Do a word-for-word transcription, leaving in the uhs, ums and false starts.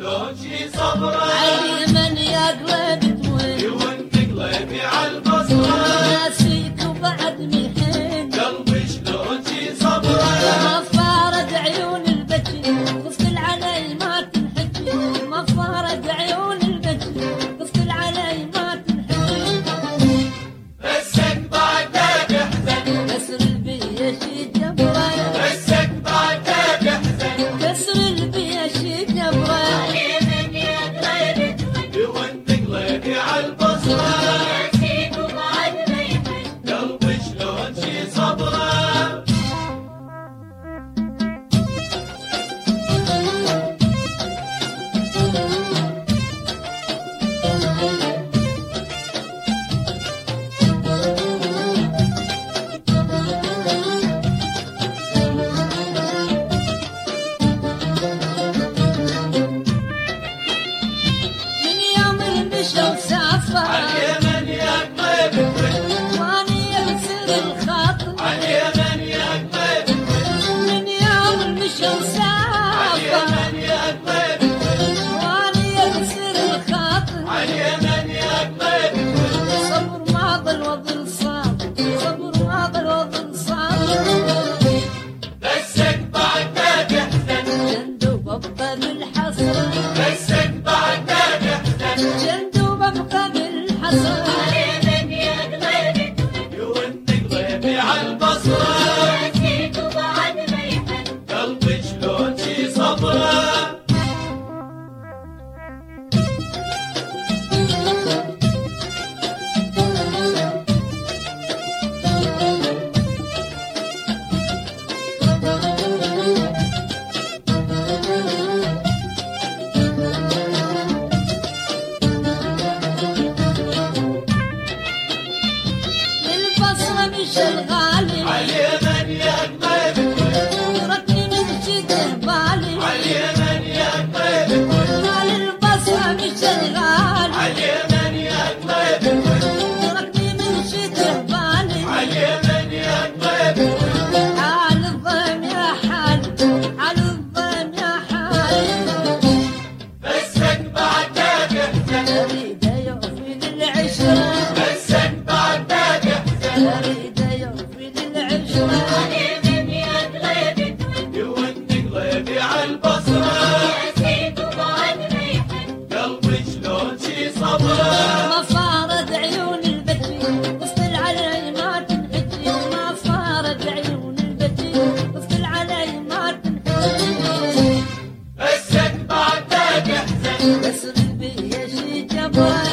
شلون شي صبره علي من يا قلبي وين وانت قلبي عالبصره ناسيك وبعد ملحين قلبي شلون شي صبره ما فارق عيون البكي تفصل علي ما تنحكي ما فارق عيون البكي تفصل علي ما تنحكي بسك بعدك احزن كسر البيش جبره بسك بعدك احزن كسر البيش جبره علي من يا قلبي وانت قلبي عالبصره ناسيك وبعد ملحين قلبي شلون شي صبره عاليمن يا قلبي واني يكسر الخاطر عاليمن يا قلبي من يوم المشى وسافر عاليمن يا قلبي واني يكسر الخاطر عاليمن يا قلبي صبر ما ضل وظل صابر صبر ما ضل وظل صابر بسك بعدك احزن جندوب ابقى بالحسرة بسك بعدك احزن جندوب ابقى بالحسرة علي من يا قلبي وانت قلبي عالبصره ناسيك وبعد ميحن قلبي شلون شي صبره للبصرة مش الغالي عاليمن يا قلبي تركني من شده بالي عاليمن يا قلبي مال البصرة مش الغالي عاليمن يا قلبي تركني من شده بالي عاليمن يا قلبي حال الضيم يا حال حال الضيم يا حال بسك بعدك احزن اريد يوفي للعشرة بسك بعدك احزن اريد يوفي للعشرة علي من يا قلبي وانت قلبي عالبصره ناسيك وبعد ميحن قلبي شلون شي صبره ما فارق عيون البكي تفصل علي ما تنحكي ما فارق عيون البكي تفصل علي ما تنحكي بسك بعدك احزن كسر البيش جبره